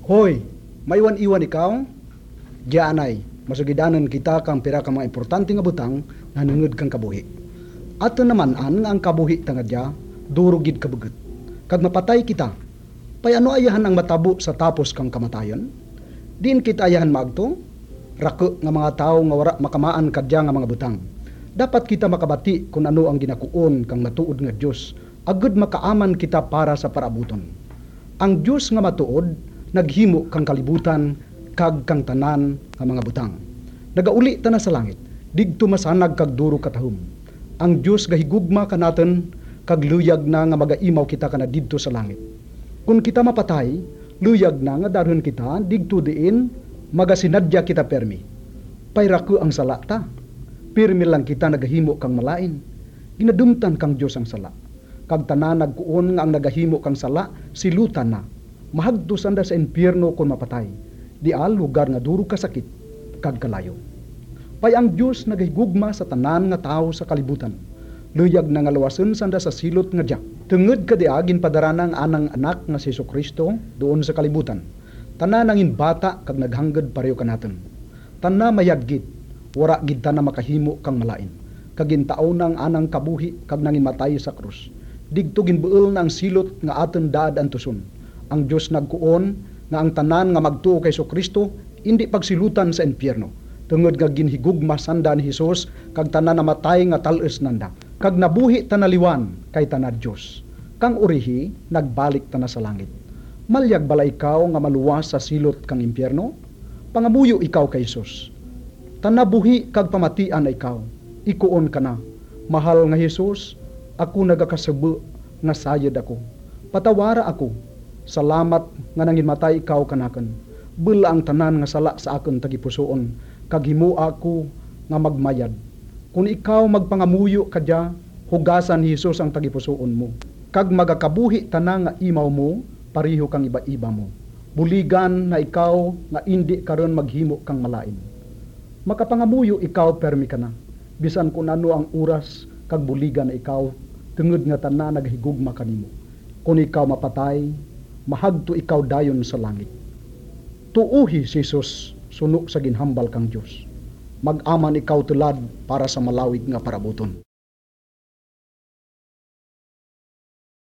Hoy, maiwan-iwan ikaw? Diyanay, masugidanan kita kang pira ka mga importante nga butang nga nangud kang kabuhi. Ato naman ang kabuhi tangadya, durugid kabugot. Kag mapatay kita, pay ano ayahan ang matabo sa tapos kang kamatayon? Diin kita ayahan maagto? Rako nga mga tao nga wara makamaan kadya nga mga butang. Dapat kita makabati kung ano ang ginakuon kang matuod nga Dios, agud makaaman kita para sa parabuton. Ang Dios nga matuod naghimo kang kalibutan kag kang tanan nga mga butang. Nagauli ta na sa langit, digto masanag kag duro katahom. Ang Dios gahigugma kanaton kag luyag na nga magaimaw kita kana didto sa langit. Kung kita mapatay, luyag na nga darhon kita digto diin magasinadya kita permi. Payrako ang sala ta. Pirmi lang kita nagahimo kang malain. Ginadumtan kang Dios ang sala. Kag tanan nagkuon nga ang nagahimo kang sala silutan na. Mahagdusan da sa impyerno kung mapatay. Di lugar nga duro kasakit kag kalayo. Pay ang Dios nagahigugma sa tanan nga tao sa kalibutan. Luyag na nga lawason sanda sa silot nga diak. Tungod kadiagin padaranang anang anak nga si Jesucristo doon sa kalibutan. Tanan nangin bata kag naghangad pareho kanaton. Tanan mayadgit, wara gid ta na makahimo kang malain. Kag gintaon nang anang kabuhi kag nangin matay sa krus. Digto ginbuol na ang silot nga aton daad antuson. Ang Dios nagkuon nga ang tanan nga magtuo kay Jesucristo indi pagsilutan sa impyerno. Tungod nga ginhigugma sanda ni Hesus kag tanan namatay nga tal-es nanda. Kag nabuhi tanaliwan kay tanad Dios. Kang urihi nagbalik ta na sa langit. Malyag bala ikaw nga maluwas sa silot kang impyerno? Pangamuyo ikaw kay Hesus. Tanabuhi kag pamatian na ikaw. Ikuon ka na. Mahal nga Hesus, ako nagakasubo nga sayad ako. Patawara ako. Salamat nga nangin matay ikaw kanakan. Bula ang tanan nga sala sa akon tagipusoon. Kag himo ako nga magmayad. Kung ikaw magpangamuyo kadya, hugasan ni Hesus ang tagipusoon mo. Kag magakabuhi tanan nga imaw mo, pariho kang iba-iba mo. Buligan na ikaw nga indi karon maghimo kang malain. Makapangamuyo ikaw permi ka na. Bisan kung ano ang oras kag buligan na ikaw, tungod nga tanan naghigugma kanimo. Kung ikaw mapatay, mahagto ikaw dayon sa langit. Tuuhi si Hesus suno sa ginhambal kang Dios. Mag-aman ikaw tulad para sa malawig nga parabuton.